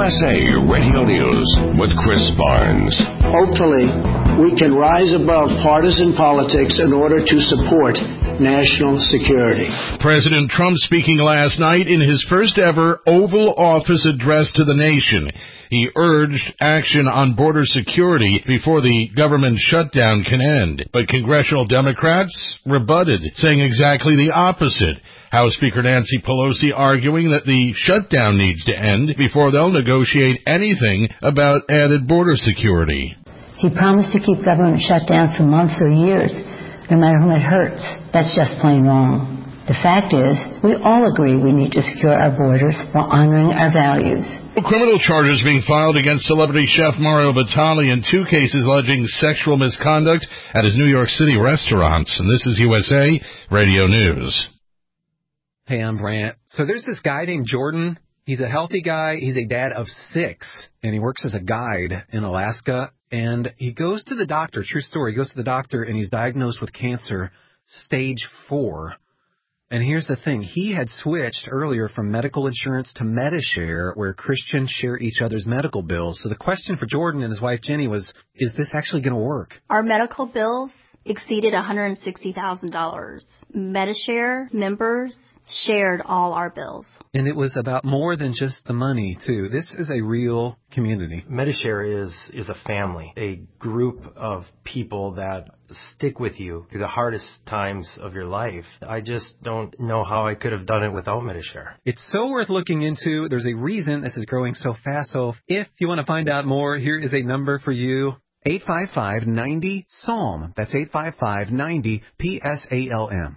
USA Radio News with Chris Barnes. Hopefully, we can rise above partisan politics in order to support national security. President Trump speaking last night in his first ever Oval Office address to the nation. He urged action on border security before the government shutdown can end. But congressional Democrats rebutted, saying exactly the opposite. House Speaker Nancy Pelosi arguing that the shutdown needs to end before they'll negotiate anything about added border security. He promised to keep government shut down for months or years, no matter whom it hurts. That's just plain wrong. The fact is, we all agree we need to secure our borders while honoring our values. Criminal charges being filed against celebrity chef Mario Batali in 2 cases alleging sexual misconduct at his New York City restaurants. And this is USA Radio News. Hey, I'm Brant. So there's this guy named Jordan. He's a healthy guy. He's a dad of 6, and he works as a guide in Alaska. And he goes to the doctor, true story, he goes to the doctor, and he's diagnosed with cancer, stage 4. And here's the thing. He had switched earlier from medical insurance to Medi-Share, where Christians share each other's medical bills. So the question for Jordan and his wife Jenny was, is this actually going to work? Our medical bills exceeded $160,000. Medi-Share members shared all our bills. And it was about more than just the money, too. This is a real community. Medi-Share is a family, a group of people that stick with you through the hardest times of your life. I just don't know how I could have done it without Medi-Share. It's so worth looking into. There's a reason this is growing so fast. So if you want to find out more, here is a number for you. 855-90-PSALM. That's 855-90-PSALM.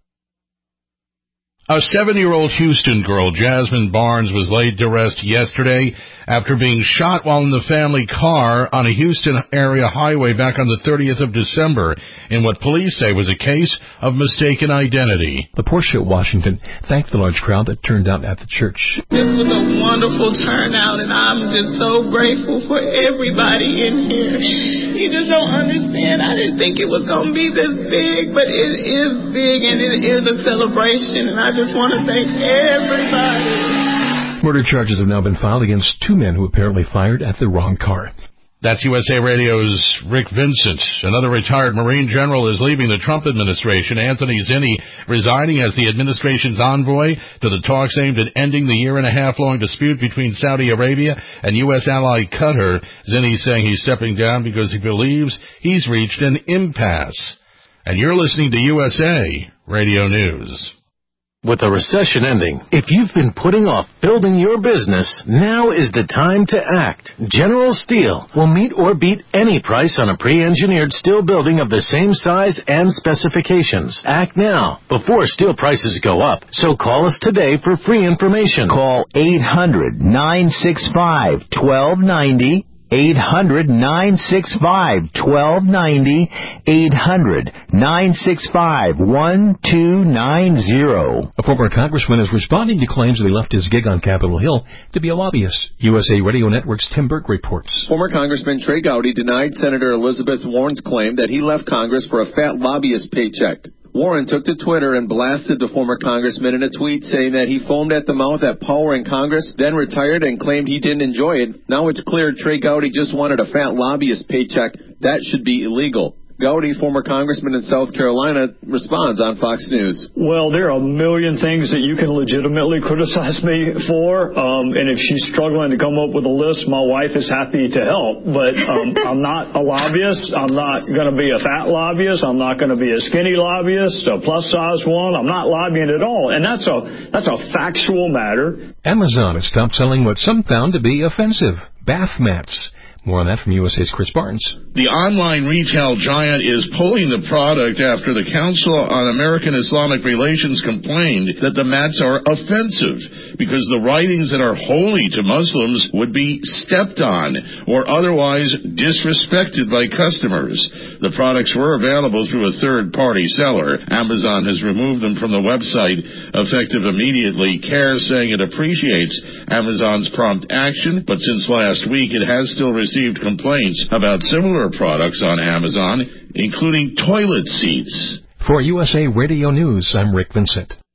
A 7-year-old Houston girl, Jasmine Barnes, was laid to rest yesterday after being shot while in the family car on a Houston area highway back on the 30th of December in what police say was a case of mistaken identity. The Porsche Washington thanked the large crowd that turned out at the church. This was a wonderful turnout, and I'm just so grateful for everybody in here. You just don't understand. I didn't think it was going to be this big, but it is big, and it is a celebration, and I just want to thank everybody. Murder charges have now been filed against 2 men who apparently fired at the wrong car. That's USA Radio's Rick Vincent. Another retired Marine general is leaving the Trump administration. Anthony Zinni resigning as the administration's envoy to the talks aimed at ending the 1.5-year-long dispute between Saudi Arabia and U.S. ally Qatar. Zinni saying he's stepping down because he believes he's reached an impasse. And you're listening to USA Radio News. With the recession ending, if you've been putting off building your business, now is the time to act. General Steel will meet or beat any price on a pre-engineered steel building of the same size and specifications. Act now, before steel prices go up. So call us today for free information. Call 800-965-1290. 800-965-1290, 800-965-1290. A former congressman is responding to claims that he left his gig on Capitol Hill to be a lobbyist. USA Radio Network's Tim Burke reports. Former Congressman Trey Gowdy denied Senator Elizabeth Warren's claim that he left Congress for a fat lobbyist paycheck. Warren took to Twitter and blasted the former congressman in a tweet saying that he foamed at the mouth at power in Congress, then retired and claimed he didn't enjoy it. Now it's clear Trey Gowdy just wanted a fat lobbyist paycheck. That should be illegal. Gowdy, former congressman in South Carolina, responds on Fox News. Well, there are a million things that you can legitimately criticize me for, and if she's struggling to come up with a list, my wife is happy to help. But I'm not a lobbyist. I'm not going to be a fat lobbyist. I'm not going to be a skinny lobbyist, a plus-size one. I'm not lobbying at all, and that's a factual matter. Amazon has stopped selling what some found to be offensive, bath mats. More on that from USA's Chris Barnes. The online retail giant is pulling the product after the Council on American Islamic Relations complained that the mats are offensive because the writings that are holy to Muslims would be stepped on or otherwise disrespected by customers. The products were available through a third-party seller. Amazon has removed them from the website effective immediately. CARE saying it appreciates Amazon's prompt action, but since last week it has still received complaints about similar products on Amazon, including toilet seats. For USA Radio News, I'm Rick Vincent.